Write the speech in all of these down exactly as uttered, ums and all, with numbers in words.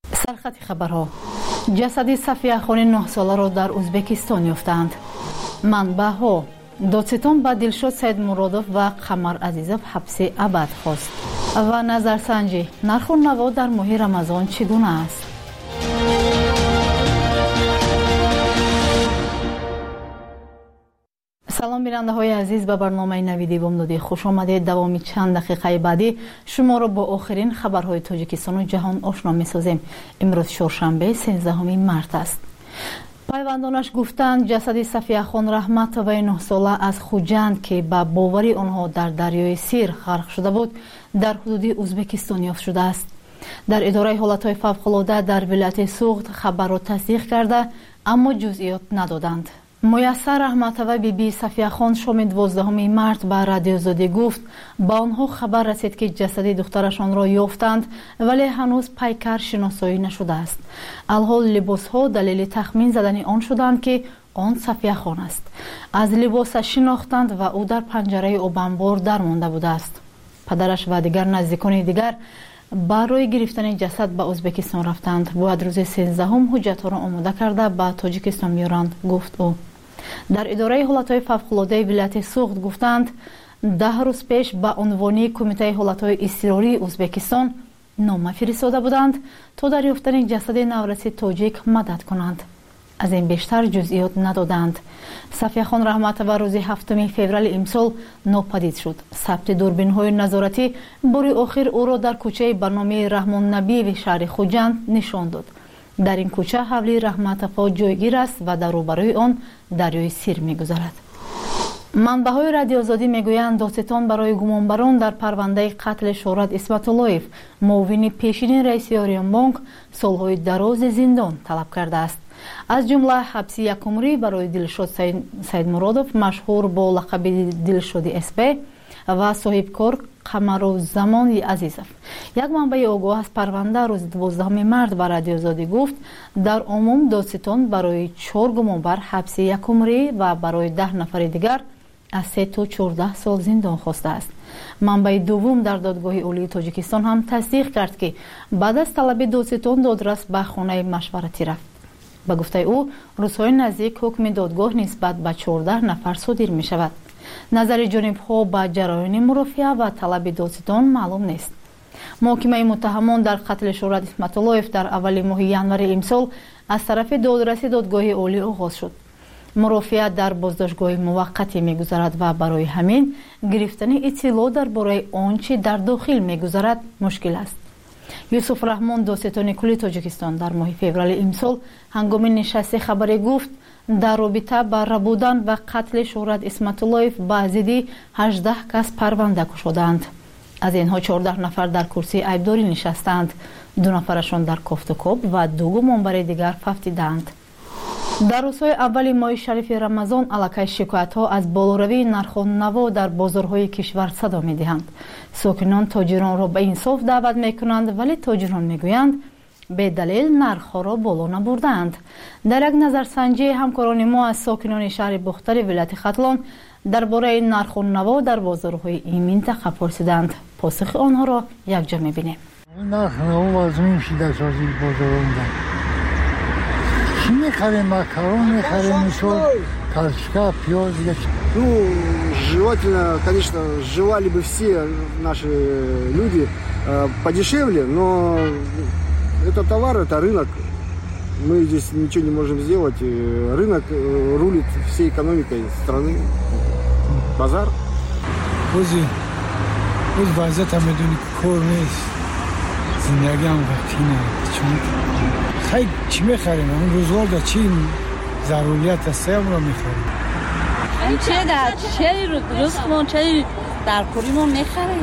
سرخط خبرها. جسد صفیه خان نه ساله را در ازبکستان یافتند. منبع‌ها: دادستان با دلشاد سید مرادوف و قمر عزیزوف حبس ابد خواست. و نظرسنجی: نرخ و نوا در ماه رمضان چگونه است؟ سلام بیننده های عزیز، به برنامه نویدی بامدادی خوش آمدید. دوامی چند دقیقه بعدی شما را با آخرین خبرهای تاجیکستان و جهان آشنا می سازیم. امروز چهارشنبه سیزدهم مارس است. پیوندانش گفتند جسد صفیه خان رحمت و نه ساله از خوجند که با باوری آنها در دریای سیر غرق شده بود در حدود ازبکستان یافت شده است. در اداره حالتهای فوق‌العاده در ولایت سوغد خبر را تصدیق کرده اما جزئیات ندادند. میسر رحمتوی بی بی صفیه خان شام دوازدهم مارس به رادیو زاده گفت با آنها خبر رسید که جسد دخترشان را یافتند ولی هنوز پیکر شناسایی نشده است. الحال لباس ها دلیل تخمین زدن آن شدند که آن صفیه خان است. از لباس شناختند و او در پنجره آبانبار درمانده بوده است. پدرش و دیگر نزدیکان دیگر برای گرفتن جسد به ازبکستان رفتند. باید روز سیزدهم حجت ها را آماده کرده به تاجیکستان میارند، گفت او. در اداره حالتهای فوق‌العاده ولایت سوغد گفتند ده روز پیش به عنوان کمیته حالتهای اضطراری ازبکستان نامه فرستاده بودند تا در یافتن جسد نورسی تاجیک مدد کنند. از این بیشتر جزئیات ندادند. صفیه خان رحمت و روز هفتم فوریه امسال ناپدید شد. ثبت دوربین های نظارتی بار آخر او را در کوچه به نام رحمان نبی و شهر خوجند نشان داد. در این کوچه حولی رحمت‌آفا جایگیر است و در روبروی آن دریای سیر می‌گذرد. منبع‌های رادیو آزادی میگویند دادستان برای گمانبران در پرونده قتل شهرت اسمت اللهیف معاون پیشین رئیس آریان بانک سالهای دراز زندان طلب کرده است. از جمله حبس یک عمری برای دلشاد سید مرادوف مشهور با لقب دلشاد اسپی و صاحبکار قمرالزمان عزیزوف. یک منبع آگاه از پرونده روز دوازدهم مارس به رادیو آزادی گفت در عموم دادستان برای چهار گمانبر حبس یک عمری و برای ده نفر دیگر از سه تا چهارده سال زندان خواسته است. منبع دوم در دادگاه عالی تاجیکستان هم تصدیق کرد که بعد از طلب دادستان دادرس به خانه مشورتی رفت. به گفته او روزهای نزدیک حکم دادگاه نسبت به چهارده نفر صادر می شود. نظر جانب ها به جریان مرافعه و طلب دادستان معلوم نیست. محاکمه متهمان در قتل شهرت اسمت اللهیف در اول ماه ژانویه امسال از طرف دادرس دادگاه عالی آغاز شد. مرافعه در بازداشتگاه موقتی می‌گذرد و برای همین گرفتن اطلاع درباره آنچه در داخل می‌گذرد مشکل است. یوسف رحمان دادستان کلی تاجیکستان در ماه فوریه امسال هنگام نشست خبری گفت در رابطه با ربودن و قتل شهرت اسمت اللهیف به ضد هجده کس پرونده گشودند. از اینها چهارده نفر در کرسی عیبداری نشستند، دو نفرشان در کافت و کاب و دو گمانبر دیگر ففتیدند. در روزهای اول ماه شریف رمضان علاقه شکایت ها از بالاروی نرخ و نوا در بازارهای کشور صدا می دهند. ساکنان تاجران را به انصاف دعوت می کنند ولی تاجران می گویند به دلیل نرخ ها را بالا نبردند. در یک نظرسنجی همکاران ما از ساکنان شهر بختر ولایت ختلان درباره نرخ و نوا در بازارهای این منطقه پرسیدند. پاسخ آنها را یکجا می بینیم. نرخ نوا وزمین شده سازی بازاران چی میخریم؟ макарон میخریم، еще картошка, пёс. Ну, желательно, конечно, желали бы все наши люди э, подешевле, но это товар, это рынок. Мы здесь ничего не можем сделать. Рынок рулит всей экономикой страны. Базар. Узи, уз вазият ҳам медони кор нест. Зиндагӣ ҳам вақтӣ нест. خیلی چی میخریم؟ اون روزگار در چی ضروریت است اون رو میخریم. این چه در چه روزمون چه در کوریمون میخریم.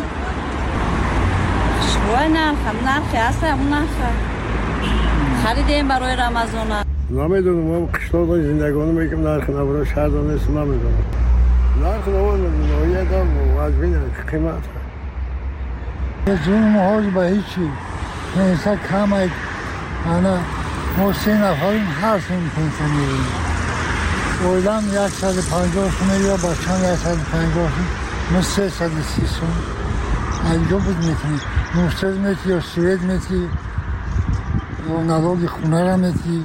شوای نرخ هم نرخی هست همون نرخ خریدیم برای رمضان. نمیدونم ما قشلاق زندگانی میگم نرخ نبرای شهر دانست نمیدونم. نرخ نمیدونم یک هم از بین قیمت یه جون محاج به هیچی نیسته کم ای انا ما سه نفریم هر سه میکنیم میریم اویدم یک سد پنجاه سونه یا بچه هم یک سد پنجاه سونه ما سه سد سی سونه اینجا بود میتونیم نوستد میتی یا سوید میتی налоги خونه را میتی.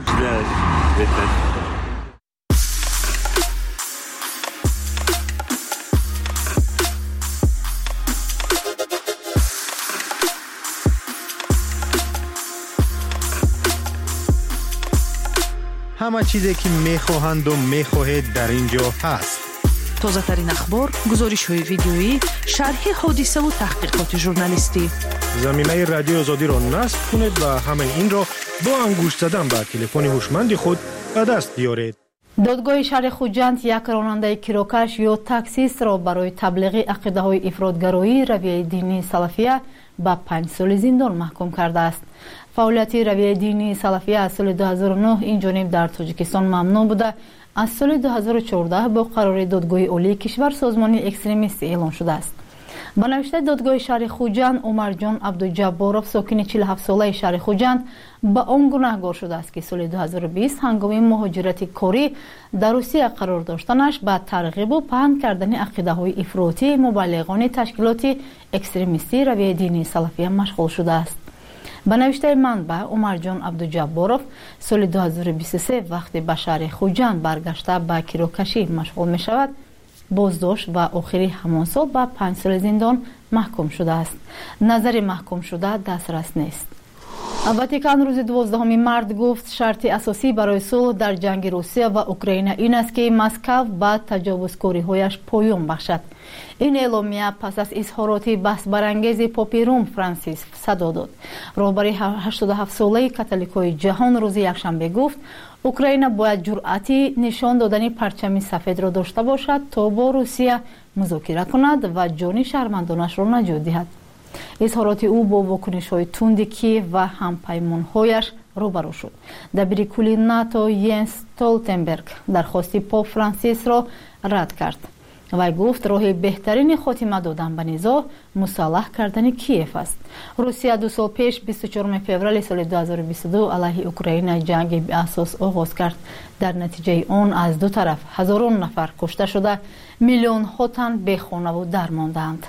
همه چیزی که میخواهند و میخواهید در اینجا هست. تازه ترین اخبار، گزارش های ویدیویی، شرح حادثه و تحقیقات ژورنالیستی. زمینه رادیو آزادی را نصب کنید و همه این را با انگشت زدن به تلفن هوشمند خود به دست بیارید. دادگاه شهر خوجند یک راننده کیروکش یا تاکسیست را برای تبلیغ عقیده‌های افراطگرایی رویه دینی سلفیه به پنج سال زندان محکوم کرده است. فعالیت رویه دینی سلفیه از سال دو هزار و نه این جانب در تاجیکستان ممنوع بوده. از سال دو هزار و چهارده با قرار دادگاه عالی کشور سازمانی اکستریمیستی اعلان شده است. با نوشته دادگاه شهر خوجند، عمر جان عبدالجبارов ساکن چهل و هفت ساله شهر خوجند به آن گناهگار شده است که سال دو هزار و بیست هنگام مهاجرت کاری در روسیه قرار داشتنش به ترغیب و پهن کردن عقیده‌های افراطی مبلغان تشکیلات اکستریمیستی رویه دینی سلفیه مشغول شده است. به نوشته منبع، عمر جان عبدالجبارov سال دو هزار و بیست و سه وقتی به شهر خوجند برگشته به کیروکشی مشغول می شود، بازداشت و آخری همان سال به پنج سال زندان محکوم شده است. نظر محکوم شده دسترس نیست. واتیکان روز دوازدهم مارس گفت شرط اساسی برای صلح در جنگ روسیه و اوکراین این است که مسکو به تجاوزکاری‌هایش پایان بخشد. این اعلامیه پس از اظهارات بحث برانگیز پاپ روم فرانسیس صدا داد. رهبر هشتاد و هفت ساله کاتولیکای جهان روز یکشنبه گفت اوکراین باید جرأتی نشان دادن پرچم سفید را داشته باشد تا با روسیه مذاکره کند و جان شهروندانش را نجات دهد. اظهارات او با واکنش‌های تند کیف و همپیمان‌هایش روبرو شد. دبیر کل ناتو ینس استولتنبرگ درخواست پاپ فرانسیس را رد کرد و گفت راه بهترین خاتمه دادن به نزاع مصالحه کردن کیف است. روسیه دو سال پیش بیست و چهارم فوریه سال دو هزار و بیست و دو علیه اوکراین جنگ به اساس آغاز کرد. در نتیجه آن از دو طرف هزاران نفر کشته شده، میلیون ها تن بی خانه و درماندند.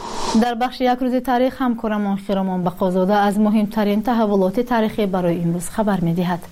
در بخش یک روز تاریخ همکارمان خیرمان بقازاده از مهمترین تحولات تاریخی برای امروز خبر می‌دهد.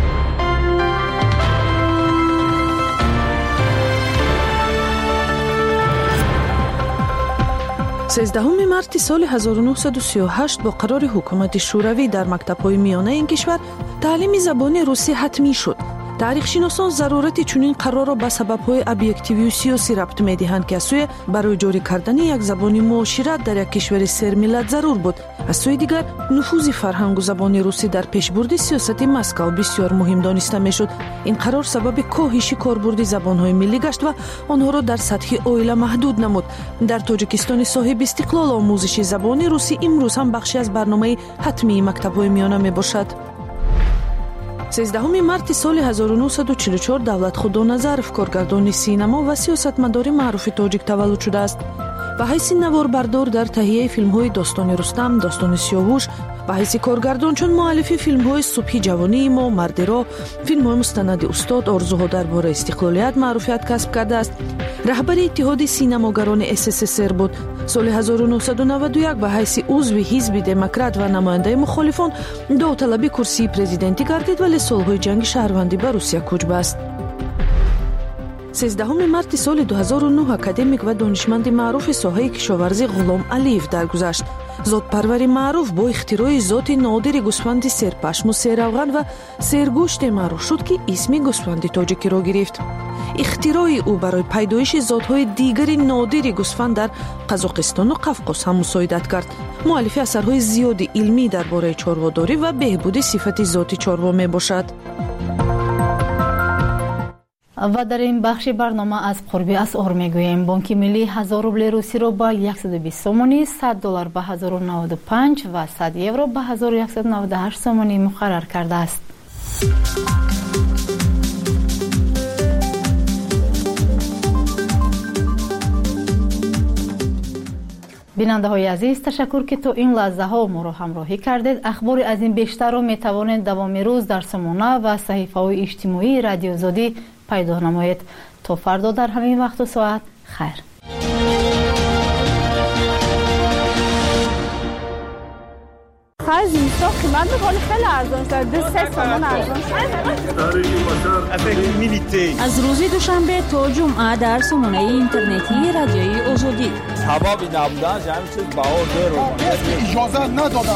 سیزدهم مارس سال هزار و نهصد و سی و هشت با قرار حکومت شوروی در مکتب‌های میانه این کشور تعلیم زبان روسی حتمی شد. تاریخ شناسان ضرورت چنین قرار را به سبب‌های ابجکتیوی و سیاسی ربط می‌دهند که از سوی برای جاری کردن یک زبان معاشرت در یک کشور سرملت ضرور بود. از سوی دیگر نفوذ فرهنگ و زبان روسی در پیشبرد سیاست مسکو بسیار مهم دانسته می‌شد. این قرار سبب کاهش کاربرد زبان‌های ملی گشت و آنها را در سطح عائله محدود نمود. در تاجیکستان صاحب استقلال آموزش زبان روسی امروز هم بخشی از برنامه حتمی مکتب‌های میانه میباشد. سیزدهم مارس سال هزار و نهصد و چهل و چهار دولت خدا نظرف کارگردان سینما و سیاستمدار معروف تاجیک تولد شده است. به حیث نواربردار در تهیه فیلم‌های داستان رستم، داستان سیاوش، به حیث کارگردان چون مؤلف فیلم‌های صبح جوانی ما، مرد را، فیلم‌های مستند استاد، آرزوها درباره استقلالیت معروفیت کسب کرده است. رهبر اتحاد سینماگران اس اس اس ار بود. سال هزار و نهصد و نود و یک به حیث عضو حزب دموکرات و نماینده مخالفان داوطلبی کرسی پرزیدنتی گردید ولی سالهای جنگ شهروندی به روسیه کوچ بست. سیزدهم مارس سال دو هزار و نه اکادمیک و دانشمند معروف ساحه کشاورزی غلام علیف درگذشت. ذات‌پروری معروف با اختراع ذات نادر گوسفند سرپشم و سرافغان و سرگوشت معروف شد که اسم گوسفند تاجیکی را گرفت. اختراع او برای پیدایش ذات‌های دیگر نادر گوسفند در قزاقستان و قفقاز هم مساعدت کرد. مؤلف اثرهای زیادی علمی درباره چارواداری و بهبود صفت ذات چاروا میباشد. و در این بخش برنامه از قرب اسعار میگوییم. بانک ملی هزار روبل روسی را به صد و بیست سومانی، صد دلار به هزار و نود و پنج و صد یورو به هزار و صد و نود و هشت سومانی مقرر کرده است. بیننده های عزیز، تشکر که تا این لحظه ها ما را همراهی کردید. اخبار از این بیشتر را می توانید دوام روز در سامانه و صحیفه های اجتماعی رادیو آزادی پیدا نمایید. تا فردا در همین وقت و ساعت خیر. فقط زیستا قیمت میکنه خیلی ارزان شده، دو سه تومن ارزان شده. از روز دوشنبه تا جمعه در سامانه اینترنتی رادیوی آزادی حبابی نبودن همین چیز بهار داره اجازه ندادن.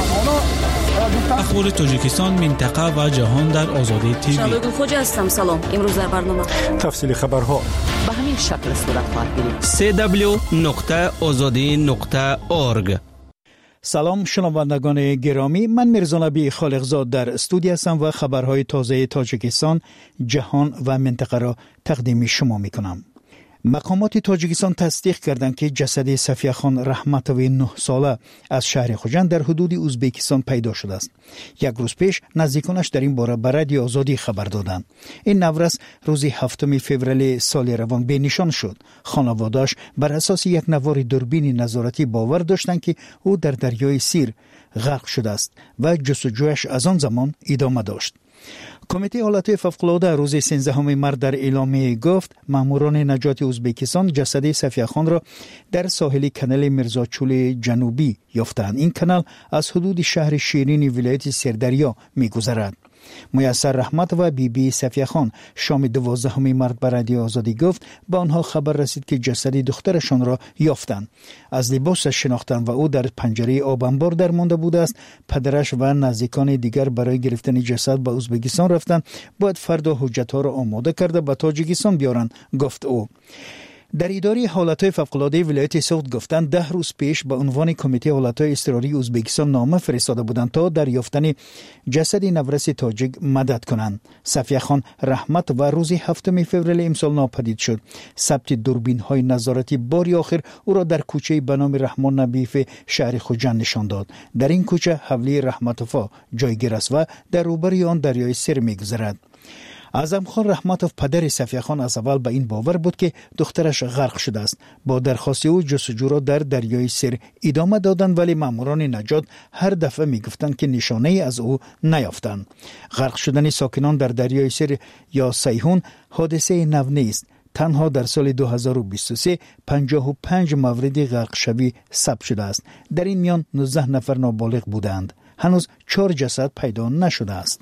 اخبار تاجیکستان، منطقه و جهان در آزادی تیوی. شادو خوجا هستم. سلام. امروز در برنامه تفصیل خبرها به همین شکل صورت خواهد گرفت. سه دبلیو نقطه آزادی نقطه اورگ. سلام شنوندگان گرامی، من میرزا نبی خالقزاد در استودیو هستم و خبرهای تازه تاجیکستان، جهان و منطقه را تقدیم شما میکنم. مقامات تاجیکستان تصدیق کردند که جسد صفیه خان رحمتوی نه ساله از شهر خوجند در حدود ازبکستان پیدا شده است. یک روز پیش نزدیکانش در این باره به رادیو آزادی خبر دادند. این نورس روز هفتم فوریه سال روان به نشان شد. خانواده‌اش بر اساس یک نوار دوربین نظارتی باور داشتند که او در دریای سیر غرق شده است و جستجویش از آن زمان ادامه داشت. کمیته حالات فوق‌العاده روز سیزدهم مارس در اعلامیه گفت ماموران نجات ازبکستان جسد صفیه خان را در ساحل کانال میرزاچول جنوبی یافتند. این کانال از حدود شهر شیرین ولایت سردریا می‌گذرد. میسر رحمت و بی بی صفیه خان شام دوازدهم مارس به رادیو آزادی گفت به آنها خبر رسید که جسد دخترشان را یافتند. از لباسش شناختند و او در پنجره آب انبار درمانده بوده است. پدرش و نزدیکان دیگر برای گرفتن جسد به ازبکستان رفتند. باید فردا حجت‌ها را آماده کرده به تاجیکستان بیارند، گفت او. در اداره حالات فوق‌العاده ولایت سوخت گفتند ده روز پیش به عنوان کمیته حالات اضطراری ازبکستان نامه فرستاده بودند تا در یافتن جسد نورس تاجیک مدد کنند. صفیه خان رحمت و روز هفتم فوریه امسال ناپدید شد. ثبت دوربین های نظارتی باری آخر او را در کوچه به نام رحمان نبیف شهر خوجند نشان داد. در این کوچه حولی رحمتوفا جایگیر است و در روبروی آن دریای سر می‌گذرد. اعظم خان رحمتوف پدر صفیه خان از اول به این باور بود که دخترش غرق شده است. با درخواست او جستجو را در دریای سر ادامه دادند، ولی ماموران نجات هر دفعه میگفتند که نشانه ای از او نیافتند. غرق شدن ساکنان در دریای سر یا سیحون حادثه نو نیست. تنها در سال دو هزار و بیست و سه پنجاه و پنج مورد غرق شوی ثبت شده است. در این میان نوزده نفر نابالغ بودند. هنوز چهار جسد پیدا نشده است.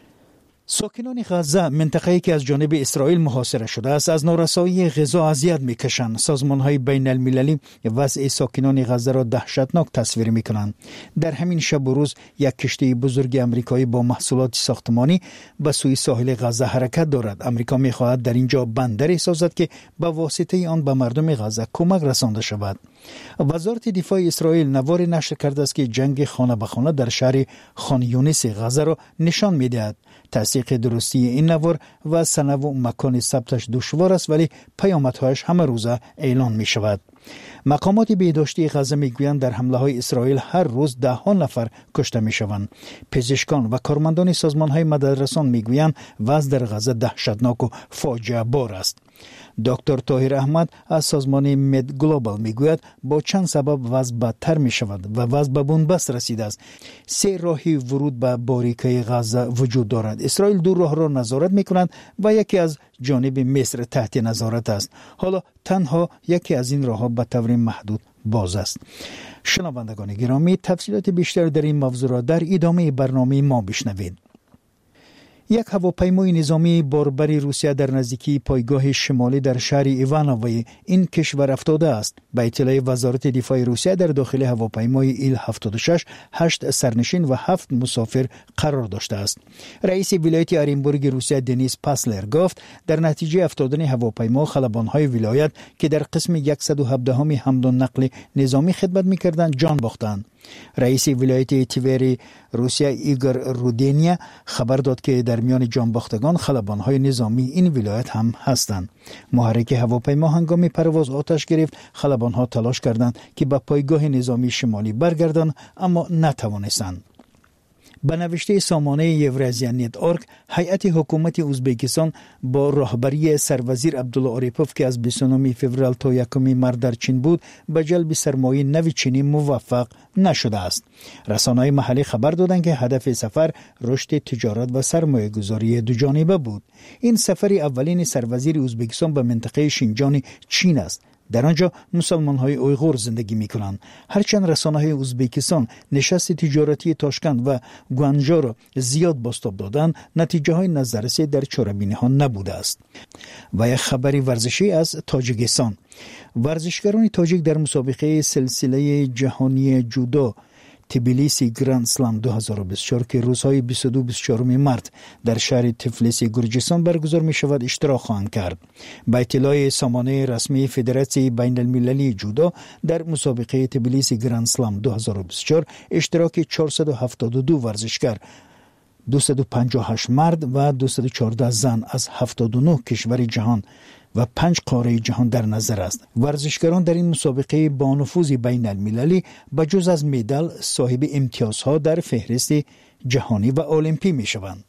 ساکنان غزه، منطقه‌ای که از جانب اسرائیل محاصره شده است، از نارسایی غذا اذیت می‌کشند. سازمان‌های بین المللی وضع ساکنان غزه را دهشتناک تصویر می‌کنند. در همین شب و روز یک کشتی بزرگ آمریکایی با محصولات ساختمانی به سوی ساحل غزه حرکت دارد. آمریکا می‌خواهد در اینجا بندری سازد که به واسطه آن به مردم غزه کمک رسانده شود. وزارت دفاع اسرائیل نوار نشر کرده است که جنگ خانه به خانه در شهر خان یونس غزه را نشان می‌دهد. تصدیق درستی این نوار و سنه و مکان ثبتش دشوار است، ولی پیامدهایش همه روزه اعلان می شود. مقامات بهداشتی غزه میگویند در حمله های اسرائیل هر روز ده ها نفر کشته می شوند. پزشکان و کارمندان سازمان های مددرسان میگویند وضع در غزه دهشتناک و فاجعه بار است. دکتر طاهر احمد از سازمان مد گلوبال میگوید با چند سبب وضع بدتر می شود و وضع به بنبست رسیده است. سه راهی ورود به باریکه غزه وجود دارد. اسرائیل دو راه را نظارت می کند و یکی از جانب مصر تحت نظارت است. حالا تنها یکی از این راهها به طور محدود باز است. شنوندگان گرامی، تفصیلات بیشتر در این موضوع را در ادامه برنامه ما بشنوید. یک هواپیمای نظامی باربری روسیه در نزدیکی پایگاه شمالی در شهر ایوانوی این کشور افتاده است. به اطلاع وزارت دفاع روسیه در داخل هواپیمای ایل هفتاد و شش هشت سرنشین و هفت مسافر قرار داشته است. رئیس ولایت ارنبورگ روسیه دنیس پاسلر گفت در نتیجه افتادن هواپیما خلبان‌های ولایت که در قسم صد و هفده حمل و نقل نظامی خدمت می‌کردند جان باختند. رئیس ولایت تیوری روسیه ایگور رودینیا خبر داد که در میان جانباختگان خلبان‌های نظامی این ولایت هم هستند. محرک هواپیما هنگام پرواز آتش گرفت. خلبان‌ها تلاش کردند که به پایگاه نظامی شمالی برگردند اما نتوانستند. به نوشته سامانه یورازیا نت اورگ، هیئت حکومت ازبکستان با راهبری سروزیر عبدالله آریپوف که از بیست و نه فوریه تا یکم مارس در چین بود، به جلب سرمایه نو چینی موفق نشده است. رسانه‌های محلی خبر دادند که هدف سفر رشد تجارت و سرمایه گذاری دو جانبه بود. این سفر اولین سروزیر ازبکستان به منطقه شینجان چین است. در آنجا مسلمان های اویغور زندگی می کنند. هرچند رسانه های ازبکستان نشست تجارتی تاشکند و گوانجا را زیاد بازتاب دادند، نتیجه های نظررسی در چاره‌بینی ها نبوده است. و یک خبری ورزشی از تاجیکستان. ورزشکاران تاجیک در مسابقه سلسله جهانی جودو تبلیسی گراند سلام دو هزار و بیست و چهار که روزهای بیست و دو و بیست و چهار مارت در شهر تفلیس گرجستان برگزار می شود اشتراک خواهند کرد. با اطلاع سامانه رسمی فدراسیون بین المللی جودو، در مسابقه تبلیسی گراند سلام دو هزار و بیست و چهار اشتراک چهارصد و هفتاد و دو ورزشکار، دویست و پنجاه و هشت مرد و دویست و چهارده زن از هفتاد و نه کشور جهان و پنج قاره جهان در نظر است. ورزشکاران در این مسابقه با نفوذ بین المللی به جز از مدال صاحب امتیازها در فهرست جهانی و المپی می شوند.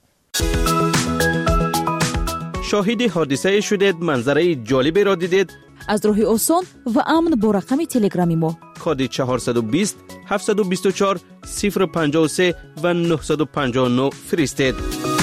شاهد حادثه شدید، منظره جالبی را دیدید؟ از راه آسان و امن با رقم تلگرامی ما کد چهارصد و بیست هفتصد و بیست و چهار صفر پنجاه و سه و نهصد و پنجاه و نه فرستید.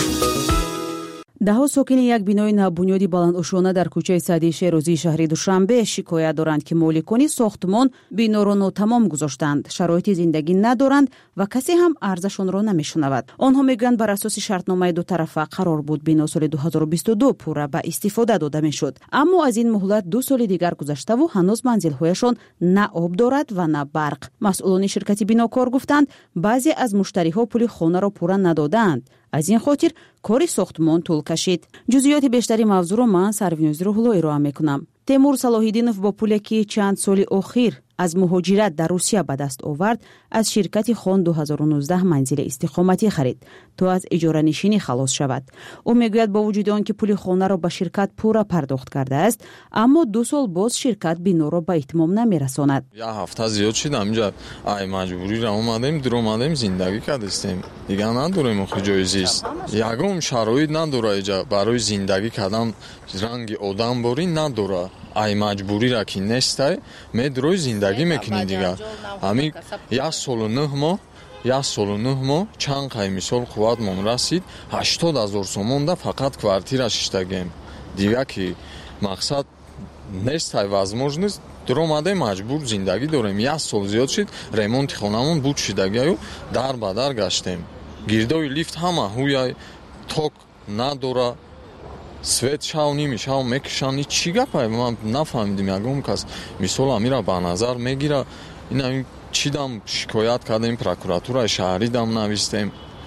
دهها ساکن یک بینای نوبنیادی بلنداشانه در کوچه سعدی شیروزی شهر دوشنبه شکایت دارند که مالکان ساختمان بینا را ناتمام گذاشتند، شرایط زندگی ندارند و کسی هم ارزششان را نمیشنود. آنها میگویند بر اساس شرطنامه دو طرفه قرار بود بینا سال دو هزار و بیست و دو پورا به استفاده داده میشد، اما از این مهلت دو سال دیگر گذشته و هنوز منزل‌هایشان نه آب دارد و نه برق. مسئولان شرکت بیناکار گفتند بعضی از مشتری‌ها پول خانه را پورا ندادند. از این خاطر کاری ساختمان طول کشید. جزئیات بیشتری موضوع را من سروینوز روحلو ارائه میکنم. تیمور صلاح‌الدینов با پولی که چند سال اخیر از مهاجرت در روسیه به دست آورد از شرکت خان دو هزار و نوزده منزل استقامتی خرید تا از اجاره نشینی خلاص شود. او میگوید با وجود آنکه پول خانه را به شرکت پورا پرداخت کرده است، اما دو سال باز شرکت بنا را به اتمام نمیرساند. یک هفته زیاد شد اینجا ای مجبوری را اومدیم در اومدیم زندگی کردیم. دیگه نداریم اخی جای زیست. یگام شرایط نداره اینجا برای زندگی کردن، رنگ آدم باری نداره. ای مجبوری را که نیسته میدروی زندگی میکنی دیگه. همین یک سال و نه ماه یک سال و نه ماه چند قای مثال قوت من رسید هشتاد هزار سومون ده فقط کوارتیره ششتگیم دیگه که مقصد نیسته возможность در اومده مجبور زندگی داریم. یک سال زیاد شد ремонт خونمون بود شدگی و در به در گشتیم. گردای لیفت همه هوی توک نداره، свет шав немишав мекишанд. чӣ гапа ман нафаҳмидим. ягон кас мисол амира ба назар мегира. ина чӣ дам шикоят кардем прокуратураи шаҳрӣ дам навистем,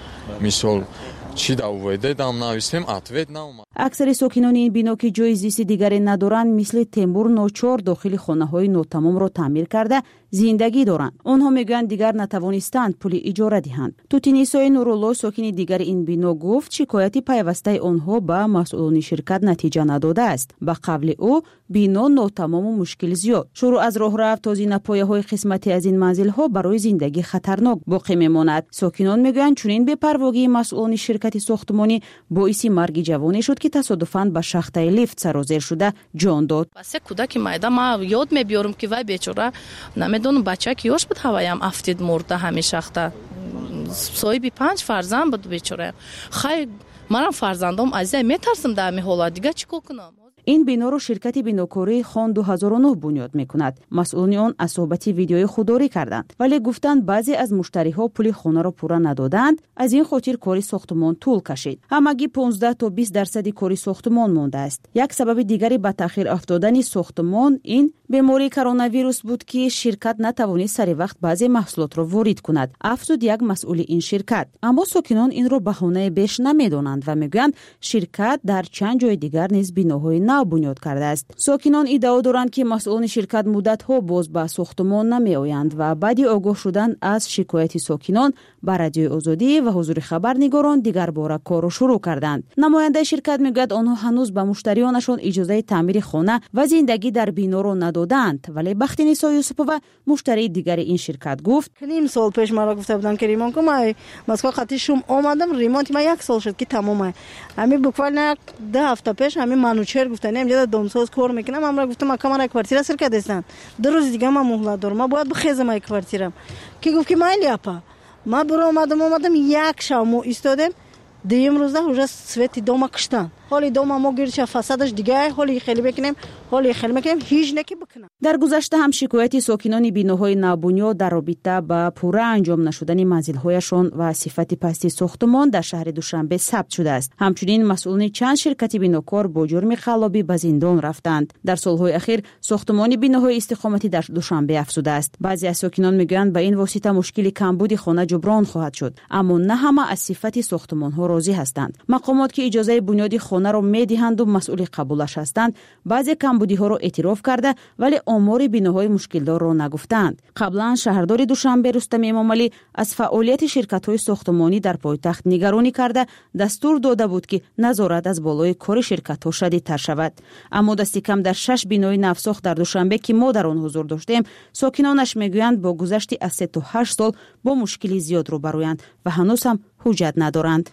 мисол чӣ да увд дам навистем, ответ наомад. اکثر ساکنان این بنا که جای زیست دیگری ندارند مثل تیمور ناچار داخل خانه‌های ناتمام را تعمیر کرده زندگی دارند. آنها میگویند دیگر نتوانستند پول اجاره دهند. توتینیسای نورالله ساکن دیگر این بنا گفت شکایت پیوسته آنها به مسئولان شرکت نتیجه نداده است. به قول او بنا ناتمام و مشکل زیاد. شروع از راه رفت تا زینه‌پایه‌های قسمتی از این منزل‌ها برای زندگی خطرناک باقی میماند. ساکنان میگویند چنین بی‌پرواگی مسئولان شرکت ساختمانی باعث مرگ جوانی شد که تصادفاً به شاخته لیفت سرازیر شده جان داد. واسه کودک مایدا ما یاد میبیارم که وای بیچاره نمیدونم بچه که یاش بود هوایم افتید مرده همین شاخته. صاحب پنج فرزند بود بیچاره. خیلی منم فرزندام عزیز میترسم در می حالت دیگه چیکار کنم. این بنا را شرکت بیناکاری خان دو هزار و نه بنیاد میکند. مسئولان آن از صحبت ویدیوی خودداری کردند، ولی گفتند بعضی از مشتریها پول خانه را پورا ندادند. از این خاطر کاری ساختمان طول کشید. همگی پانزده تا بیست درصد کاری ساختمان مانده است. یک سبب دیگری به تاخیر افتادن ساختمان این بیماری کرونا ویروس بود که شرکت نتوانست سر وقت بعضی محصولات را وارد کند، افزود یک مسئول این شرکت. اما ساکنان این را بهانه بیش نمیدانند و میگویند شرکت در چند جای دیگر نیز بناهای نو بنیاد کرده است. ساکنان ادعا دارند که مسئولان شرکت مدت ها باز به ساختمان نمی آیند و بعد آگاه شدن از شکایت ساکنان به رادیوی آزادی و حضور خبرنگاران دیگر باره کار را شروع کردند. نماینده شرکت میگوید آنها هنوز به مشتریانشان اجازه تعمیر خانه و زندگی در بنا را ندادند، ولی بختین نیسا یوسفووا مشتری دیگر این شرکت گفت نیم سال پیش مرا گفته بودن که ریمونت کنم. من مسکو خاطی شوم اومدم ریمونت ما یک سال شد که تمامه. همین بوکوال ده هفته پیش همین منوچر گفتن اینجا دامساز کار میکنم. من را گفتم ما یک کوارتیر سر کردستن. دو روز دیگه ما مهلت دارم. ما باید بخیزم یک کوارتیرم. کی گفت که مایلی اپا. ما برو اومدم اومدم یک شب مو ایستادم. دیم روز ده уже سویتی دوما کشتن. حالی دوم ما گیرش فسادش دیگه حالی خیلی بکنیم حالی خیلی میکنیم هیچ نکی بکنم. در گذشته هم شکایت ساکنان بیناهای نوبنیاد در رابطه با پوره انجام نشدن منزل‌هایشان و صفت پستی ساختمان در شهر دوشنبه ثبت شده است. همچنین مسئولان چند شرکت بیناکار با جرم خلابی به زندان رفتند. در سالهای اخیر ساختمان بیناهای استقامتی در دوشنبه افزوده است. بعضی از ساکنان میگویند به این واسطه مشکل کمبود خانه جبران خواهد شد، اما نه همه از صفت ساختمان‌ها راضی هستند. مقامات که اجازه بنیاد خانه را می‌دهند و مسئول قبولش هستند، بعضی کمبودی‌ها را اعتراف کرده ولی آمار بیناهای مشکلدار را نگفتند. قبلا شهردار دوشنبه رستم امامعلی از فعالیت شرکت‌های ساختمانی در پایتخت نگرانی کرده دستور داده بود که نظارت از بالای کار شرکت‌ها شدیدتر شود. اما دستی کم در شش بینای نوساخت در دوشنبه که ما در آن حضور داشتیم، ساکنانش میگویند با گذشت از سه تا هشت سال با مشکلی زیاد روبرویند و هنوز هم حجت ندارند.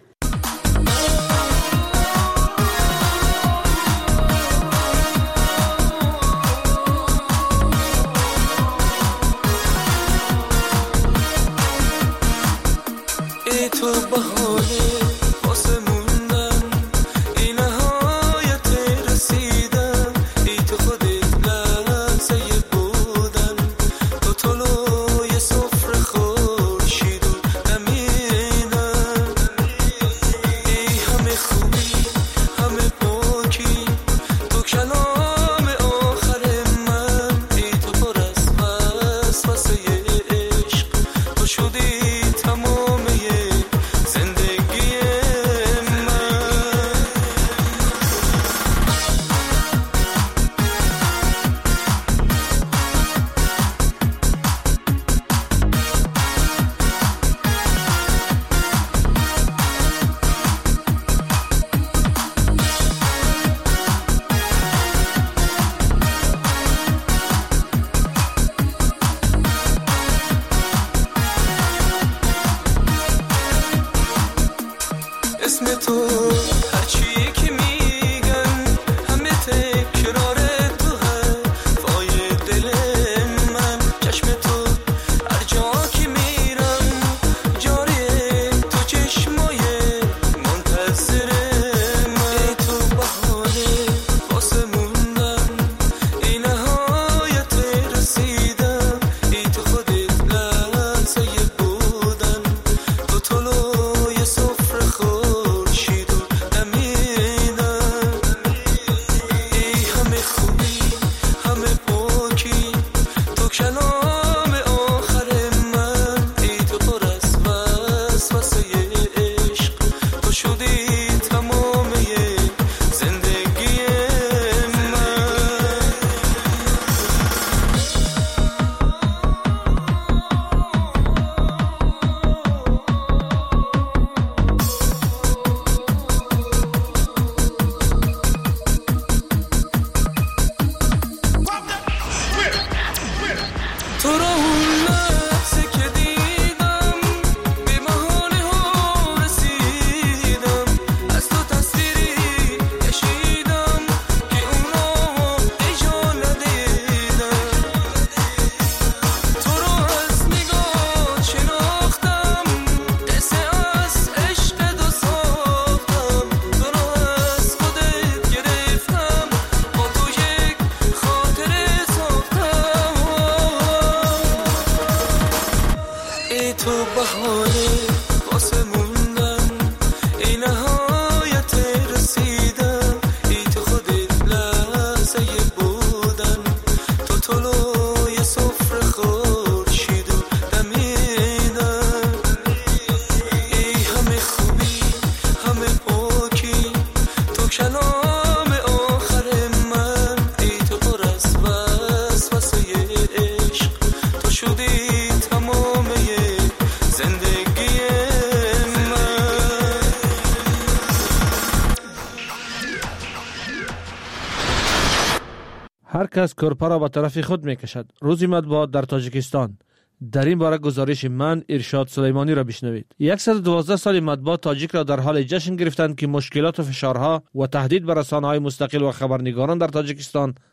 هر کس کرپا را به طرف خود می کشد. روزی مطبوعات در تاجیکستان. در این باره گزارش من ارشاد سلیمانی را بشنوید. صد و دوازده سال مطبوعات تاجیک را در حال جشن گرفتند که مشکلات و فشارها و تهدید بر رسانه‌های مستقل و خبرنگاران در تاجیکستان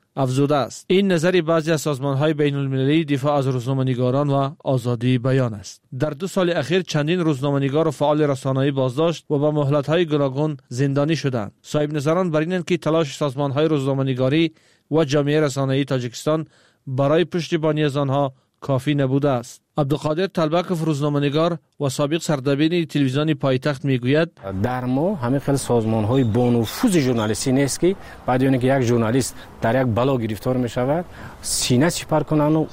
افزوده است. این نظر بعضی از سازمان‌های بین‌المللی دفاع از روزنامه‌نگاران و آزادی بیان است. در دو سال اخیر چندین روزنامه‌نگار و فعال رسانه‌ای بازداشت و با مهلت‌های گوناگون زندانی شدند. صاحب نظران بر اینند که تلاش سازمان‌های روزنامه‌نگاری و جامعه رسانه‌ای تاجیکستان برای پشتیبانی از آنها کافی نبوده است. عبدالقادر طلبکوف روزنامه‌نگار و سابق سردبیر تلویزیون پایتخت میگوید در ما همه خیلی سازمان‌های با نفوذ ژورنالیستی نیست که بعد اینکه یک ژورنالیست در یک بلا گرفتار می‌شود سینه سپر کنند و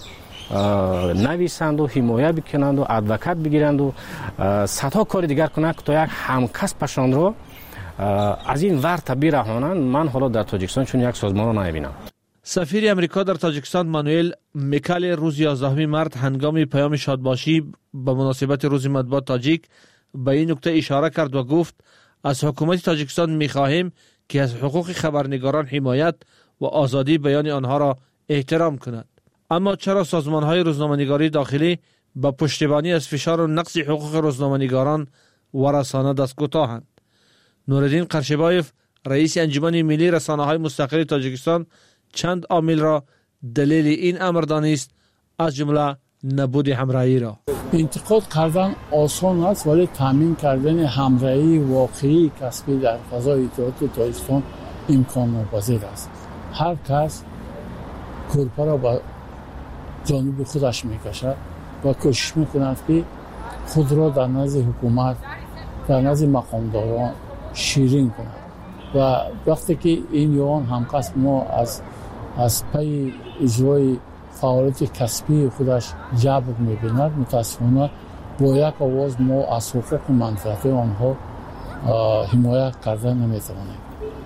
نویسند و حمایت بکنند و ادوکات بگیرند و صدها کار دیگر کنند تا یک همکسبشان را از این ور برهانند. من حالا در تاجیکستان چون یک سازمان را نمی‌بینم. سفیر امریکا در تاجیکستان مانوئل میکل روز یازدهم مارس هنگام پیام شادباشی به مناسبت روز مطبوعات تاجیک به این نکته اشاره کرد و گفت از حکومت تاجیکستان می‌خواهیم که از حقوق خبرنگاران حمایت و آزادی بیان آنها را احترام کند. اما چرا سازمان‌های روزنامه‌نگاری داخلی به پشتیبانی از فشار و نقض حقوق روزنامه‌نگاران و رسانه دست کوتاهند؟ نورالدین قرشبایف رئیس انجمن ملی رسانه‌های مستقل تاجیکستان چند عامل را دلیل این امر دانست، از جمله نبود همراهی را. انتقاد کردن آسان است ولی تامین کردن همراهی واقعی کسبی در فضای اطلاعات تاجیکستان امکان ناپذیر است. هر کس کورپا را به جانب خودش میکشد و کوشش میکند که خود را در نزد حکومت در نزد مقامداران شیرین کند و وقتی که این یوان همکس ما از از پی اجرای فعالیت کسبی خودش جبر می‌بیند، متاسفانه با یک آواز ما از حقوق و منفعت آنها حمایت کردن نمی‌توانیم.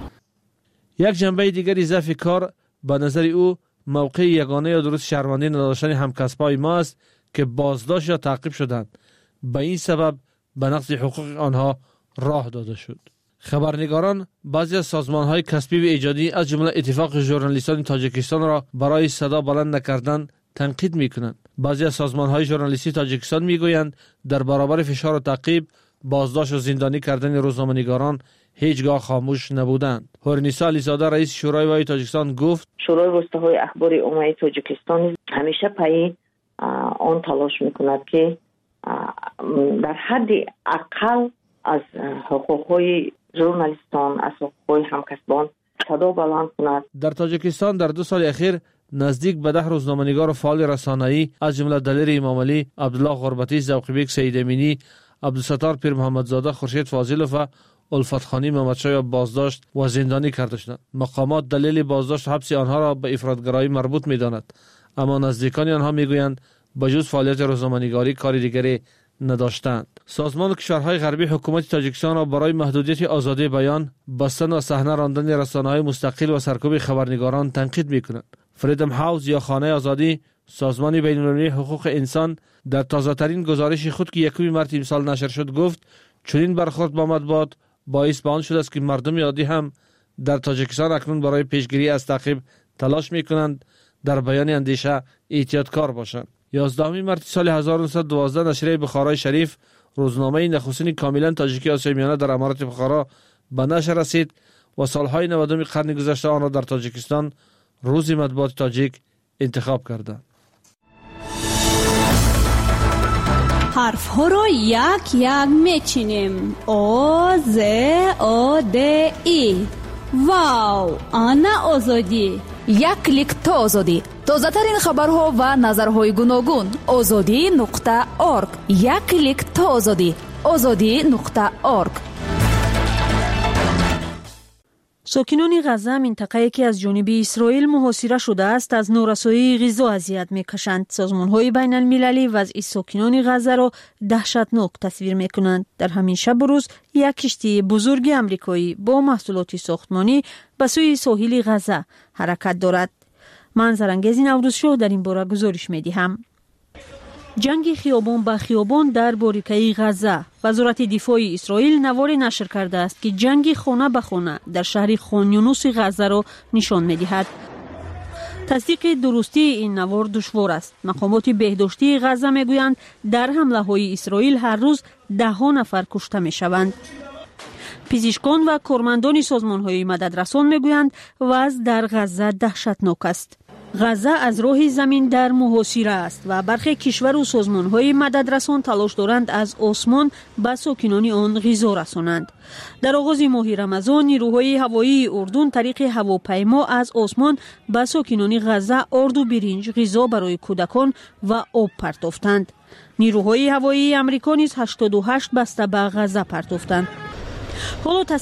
یک جنبه دیگر اضافه کار به نظر او موقع یگانه یا درست شرمنده نداشتن همکسبای ما است که بازداشت یا تعقیب شدند. به این سبب به نقض حقوق آنها راه داده شد. خبرنگاران بعضی از سازمان‌های کسبی و ایجادی از جمله اتفاق ژورنالیستان تاجیکستان را برای صدا بلند نکردن تنقید می‌کنند. بعضی از سازمان‌های ژورنالیستی تاجیکستان می‌گویند در برابر فشار و تعقیب، بازداشت و زندانی کردن روزنامه‌نگاران هیچگاه خاموش نبودند. هورنیسا علیزاده رئیس شورای وای تاجیکستان گفت شورای واسطه‌های اخبار عمومی تاجیکستان همیشه پای آن تلاش می‌کند که در حد اقل از حقوق‌های ژورنالیستان از حقوق همکسبان صدا بلند کند. در تاجیکستان در دو سال اخیر نزدیک به ده روزنامه‌نگار و فعال رسانه‌ای از جمله دلیر امام علی، عبدالله غربتی، ذوقی‌بک سید امینی، عبدالستار پیر محمدزاده، خورشید فاضلوف و الفت خانی محمدشاه بازداشت و زندانی کرده شدند. مقامات دلیل بازداشت و حبس آنها را به افراط‌گرایی مربوط می‌دانند، اما نزدیکان آنها می‌گویند بجز فعالیت روزنامه‌نگاری کار دیگری نداشتند. سازمان کشورهای غربی حکومت تاجیکستان را برای محدودیت آزادی بیان، بستن و صحنه راندن رسانه‌های مستقل و سرکوب خبرنگاران تنقید می‌کنند. فریدم هاوس یا خانه آزادی، سازمان بین‌المللی حقوق انسان، در تازه‌ترین گزارش خود که یکم مارس امسال نشر شد گفت چنین برخورد با مطبوعات باعث به آن شده است که مردم عادی هم در تاجیکستان اکنون برای پیشگیری از تعقیب تلاش می‌کنند، در بیان اندیشه احتیاطکار باشند. یازدهم مارس سال هزار و نهصد و دوازده نشریه بخارای شریف، روزنامه نخستین کاملا تاجیکی آسیای میانه در امارات بخارا به نشر رسید و سالهای نودم قرن گذشته آن را در تاجیکستان روز مطبوعات تاجیک انتخاب کردند. حرف ها را یک یک میچینیم. او ز او د ای. واو، آنا آزادی. یک کلیک تا آزادی. تازه ترین خبرها و نظرهای گوناگون. آزادی نقطه ارگ. یک کلیک تا آزادی. آزادی نقطه ارگ. ساکنان غزه منطقه‌ای که از جانب اسرائیل محاصره شده است از نارسایی غذا اذیت می‌کشند. سازمان‌های بین‌المللی وضع ساکنان غزه را دهشتناک تصویر می‌کنند. در همین شب و روز یک کشتی بزرگ آمریکایی با محصولات ساختمانی به سوی ساحل غزه حرکت دارد. منظرانگیز نوروز شو در این باره گزارش می‌دهم. جنگ خیابان به خیابان در باریکه غزه. وزارت دفاع اسرائیل نواری نشر کرده است که جنگ خانه به خانه در شهر خان یونس غزه را نشان می‌دهد. تصدیق درستی این نوار دشوار است. مقامات بهداشتی غزه میگویند در حمله های اسرائیل هر روز ده ها نفر کشته میشوند. پزشکان و کارمندان سازمان‌های مددرسان میگویند وضع در غزه دهشتناک است. غزه از راه زمین در محاصره است و برخی کشور و سازمان‌های مددرسان تلاش دارند از آسمان به ساکنان آن غذا رسانند. در آغاز ماه رمضان نیروهای هوایی اردن طریق هواپیما از آسمان به ساکنان غزه آرد و برنج، غذا برای کودکان و آب پرتافتند. نیروهای هوایی آمریکا نیز هشتاد و هشت بسته به غزه پرتافتند. حالا